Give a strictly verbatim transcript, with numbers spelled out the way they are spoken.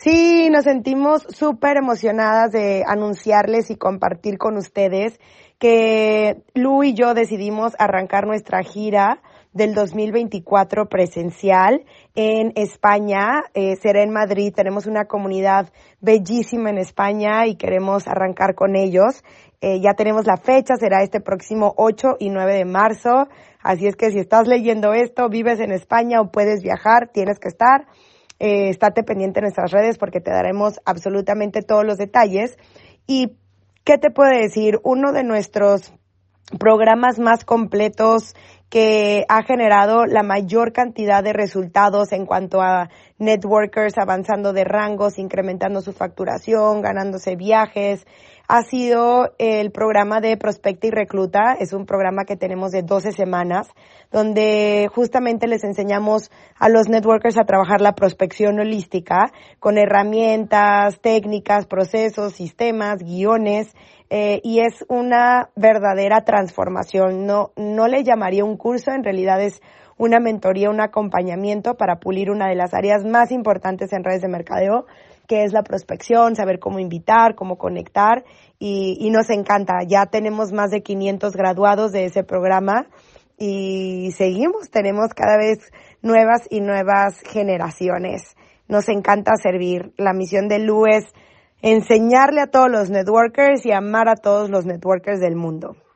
Sí, nos sentimos súper emocionadas de anunciarles y compartir con ustedes que Lu y yo decidimos arrancar nuestra gira del dos mil veinticuatro presencial en España. Eh, será en Madrid. Tenemos una comunidad bellísima en España y queremos arrancar con ellos. Eh, ya tenemos la fecha, será este próximo ocho y nueve de marzo. Así es que si estás leyendo esto, vives en España o puedes viajar, tienes que estar. Eh, estate pendiente en nuestras redes porque te daremos absolutamente todos los detalles. ¿Y qué te puedo decir? Uno de nuestros programas más completos que ha generado la mayor cantidad de resultados en cuanto a networkers avanzando de rangos, incrementando su facturación, ganándose viajes, ha sido el programa de Prospecta y Recluta. Es un programa que tenemos de doce semanas, donde justamente les enseñamos a los networkers a trabajar la prospección holística con herramientas, técnicas, procesos, sistemas, guiones, eh, y es una verdadera transformación. No, no le llamaría un curso, en realidad es una mentoría, un acompañamiento para pulir una de las áreas más importantes en redes de mercadeo, que es la prospección, saber cómo invitar, cómo conectar, y, y nos encanta. Ya tenemos más de quinientos graduados de ese programa y seguimos, tenemos cada vez nuevas y nuevas generaciones. Nos encanta servir. La misión de Lu es enseñarle a todos los networkers y amar a todos los networkers del mundo.